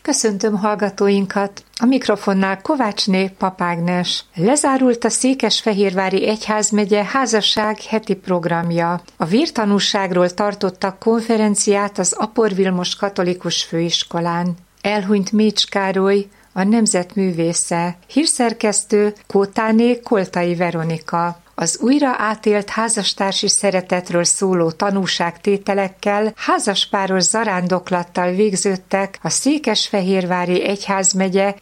Köszöntöm hallgatóinkat! A mikrofonnál Kovácsné Papágnes. Lezárult a Székesfehérvári Egyházmegye házasság heti programja. A vértanúságról tartottak konferenciát az Apor Vilmos Katolikus Főiskolán. Elhunyt Mécs Károly, a nemzetművésze. Hírszerkesztő Kótáné Koltai Veronika. Az újra átélt házastársi szeretetről szóló tanúságtételekkel, házaspáros zarándoklattal végződtek a Székesfehérvári Egyházmegye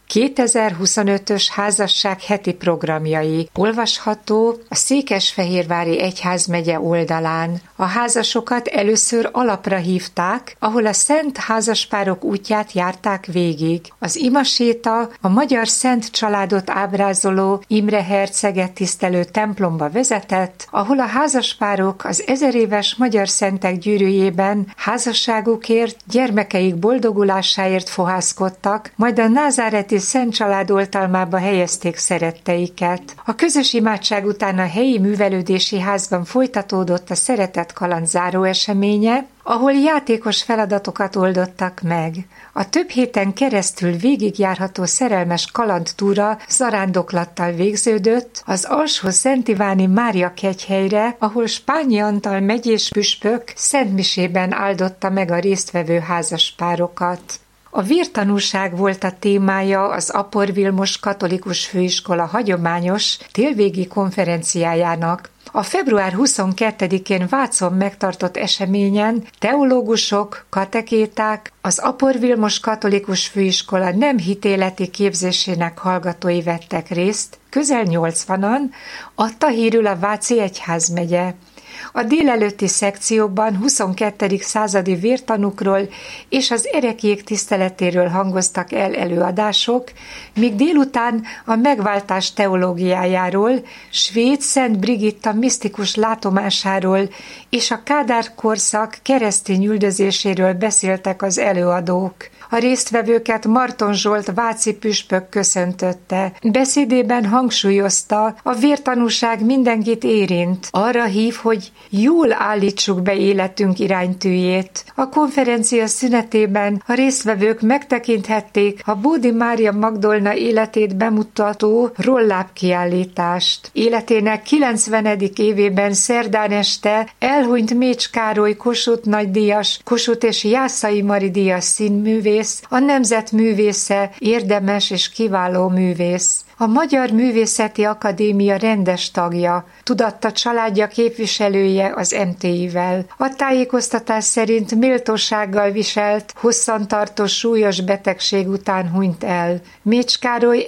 2025-ös házasság heti programjai. Olvasható a Székesfehérvári Egyházmegye oldalán. A házasokat először alapra hívták, ahol a szent házaspárok útját járták végig. Az imaséta a magyar szent családot ábrázoló Imre herceget tisztelő templomba vezetett, ahol a házaspárok az 1000 éves magyar szentek gyűrűjében házasságukért, gyermekeik boldogulásáért fohászkodtak, majd a názáreti Szent Család oltalmába helyezték szeretteiket. A közös imádság után a helyi művelődési házban folytatódott a Szeretet kaland záró eseménye, ahol játékos feladatokat oldottak meg. A több héten keresztül végigjárható szerelmes kalandtúra zarándoklattal végződött az Alsó-Szentiváni Mária kegyhelyre, ahol Spányi Antal megyés püspök szentmisében áldotta meg a résztvevő házaspárokat. A vértanúság volt a témája az Apor Vilmos Katolikus Főiskola hagyományos télvégi konferenciájának. A február 22-én Vácon megtartott eseményen teológusok, katekéták, az Apor Vilmos Katolikus Főiskola nem hitéleti képzésének hallgatói vettek részt, közel 80-an, adta hírül a Váci Egyházmegye. A délelőtti szekciókban 22. századi vértanúkról és az ereklyék tiszteletéről hangoztak el előadások, míg délután a megváltás teológiájáról, svéd Szent Brigitta misztikus látomásáról és a Kádár korszak keresztény üldözéséről beszéltek az előadók. A résztvevőket Marton Zsolt váci püspök köszöntötte. Beszédében hangsúlyozta, a vértanúság mindenkit érint. Arra hív, hogy jól állítsuk be életünk iránytűjét. A konferencia szünetében a résztvevők megtekinthették a Bódi Mária Magdolna életét bemutató rollápkiállítást. Életének 90. évében szerdán este elhunyt Mécs Károly Kossuth nagydíjas, Kossuth és Jászai Mari díjas színművész, a nemzet művésze, érdemes és kiváló művész. A Magyar Művészeti Akadémia rendes tagja, tudatta családja képviselője az MTI-vel. A tájékoztatás szerint méltósággal viselt, hosszantartó súlyos betegség után hunyt el. Mécs Károly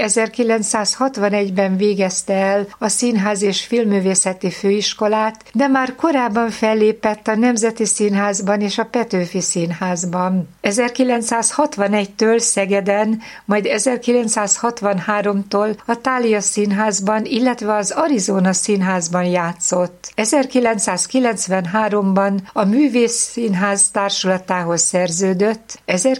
1961-ben végezte el a Színház és Filmművészeti Főiskolát, de már korábban fellépett a Nemzeti Színházban és a Petőfi Színházban. 1961-től Szegeden, majd 1963-tól a Thália Színházban, illetve az Arizona Színházban játszott. 1993-ban a Művész Színház társulatához szerződött,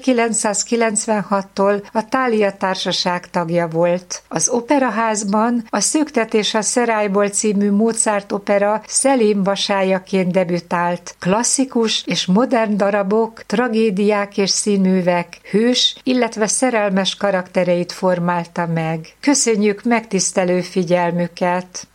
1996-tól a Thália Társaság tagja volt. Az Operaházban a Szöktetés a Szerályból című Mozart opera Szelím vasályaként debütált. Klasszikus és modern darabok, tragédiák és színművek hős, illetve szerelmes karaktereit formálta meg. Köszönjük megtisztelő figyelmüket!